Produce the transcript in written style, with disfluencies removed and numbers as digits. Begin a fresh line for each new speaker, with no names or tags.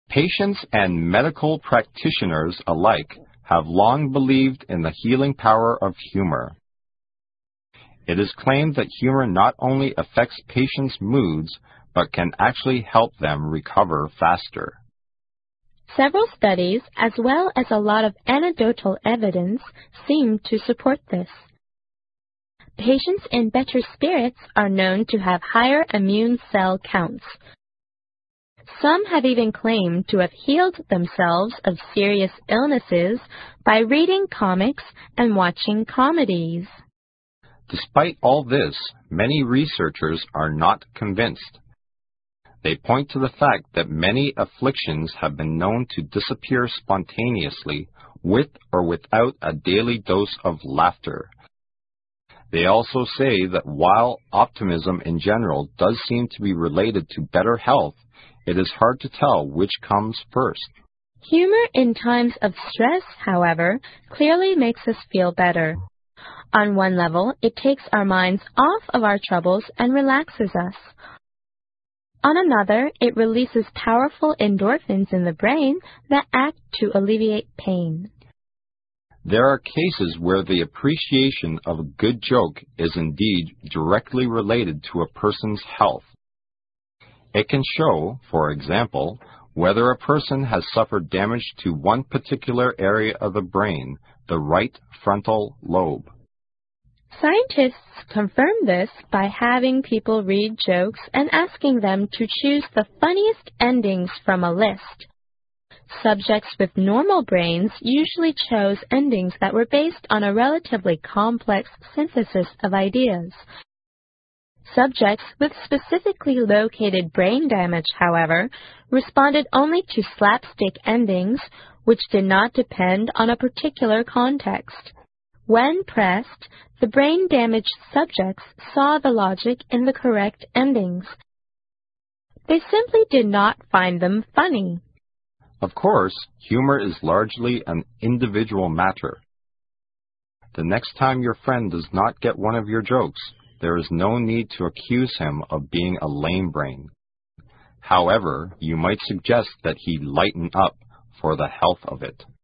Patients and medical practitioners alike have long believed in the healing power of humor. It is claimed that humor not only affects patients' moods, but can actually help them recover faster.
Several studies, as well as a lot of anecdotal evidence, seem to support this. Patients in better spirits are known to have higher immune cell counts. Some have even claimed to have healed themselves of serious illnesses by reading comics and watching comedies.
Despite all this, many researchers are not convinced. They point to the fact that many afflictions have been known to disappear spontaneously with or without a daily dose of laughter. They also say that while optimism in general does seem to be related to better health, it is hard to tell which comes first.
Humor in times of stress, however, clearly makes us feel better. On one level, it takes our minds off of our troubles and relaxes us. On another, it releases powerful endorphins in the brain that act to alleviate pain.
There are cases where the appreciation of a good joke is indeed directly related to a person's health. It can show, for example, whether a person has suffered damage to one particular area of the brain, the right frontal lobe.
Scientists confirm this by having people read jokes and asking them to choose the funniest endings from a list. Subjects with normal brains usually chose endings that were based on a relatively complex synthesis of ideas. Subjects with specifically located brain damage, however, responded only to slapstick endings, which did not depend on a particular context. When pressed, the brain-damaged subjects saw the logic in the correct endings. They simply did not find them funny.
Of course, humor is largely an individual matter. The next time your friend does not get one of your jokes, there is no need to accuse him of being a lame brain. However, you might suggest that he lighten up for the health of it.